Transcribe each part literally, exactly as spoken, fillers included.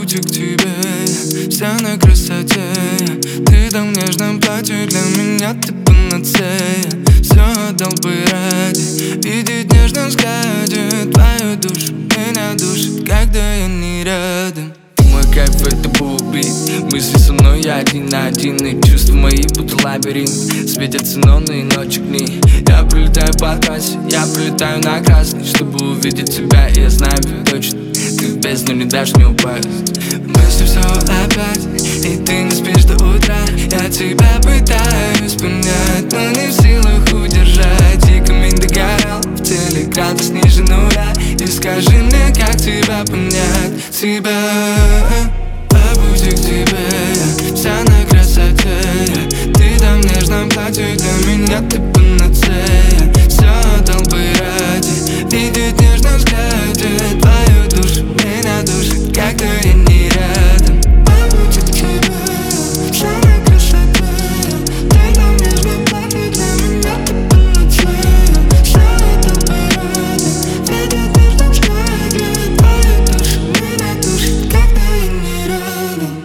пути к тебе, вся на красоте. Ты там в нежном платье, для меня ты панацея. Все отдал бы ради видеть в нежном взгляде твою душу, меня душит, когда я не рядом. Мой кайф — это бубит, мысли со мной я один на один. И чувства мои будто лабиринт, светятся неоны и ночи огни. Я пролетаю по трассе, я пролетаю на красный, чтобы увидеть тебя, и я знаю ведь точно, ты в бездну не дашь мне упасть. Мысли все опять, и ты не спишь до утра. Я тебя пытаюсь понять, но не в силах удержать. И камень догорал, в теле градус ниже нуля. И скажи мне, как тебя понять, тебя. По пути к тебе, вся на красоте. Ты там в нежном платье, для меня ты панацея. Все отдал бы ради видеть в нежном взгляде твою душу, меня душит, когда я не рядом. По пути к тебе, вся на красоте. Ты там в нежном платье, для меня ты панацея. Все отдал бы ради видеть в нежном взгляде твою душу, меня душит, когда я не рядом.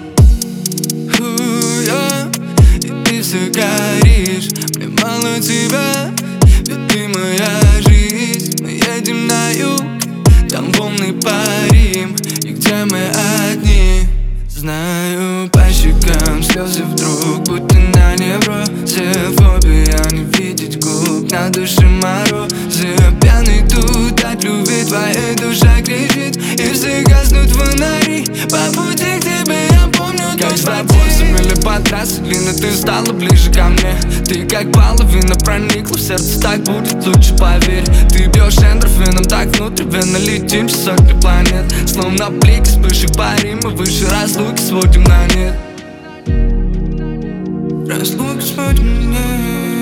И ты все горишь, мне мало тебя, ведь ты моя жизнь. Мы едем на юг, там волны парим, и где мы одни. Знаю, по щекам слезы вдруг, будто на неврозе. Фобия не видеть губ, на душе морозы. Пьяный тут от любви, твоя душа кричит, и все гаснут фонари. По пути к тебе я помню, как с тобой сумели по трассе длинно. Ты стала ближе ко мне, ты как половина проникла в сердце. Так будет лучше, поверь. Ты бьешь эндорфином так внутривенно, летим через сотни планет. Словно блик, вспышек парим, мы выше разлуки сводим на нет. Разлуки сводим на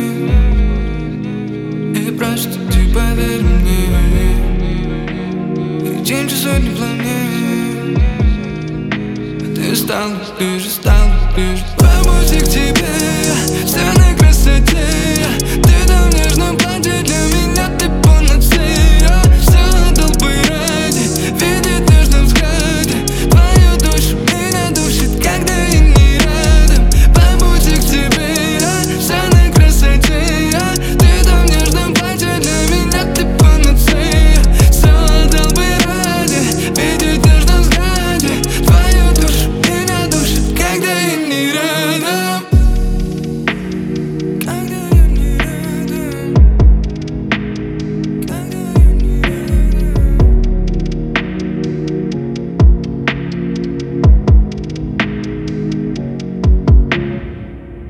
нет. И просто ты поверь мне, летим через сотни планет. Ты стала ближе, стала ближе. По пути к тебе,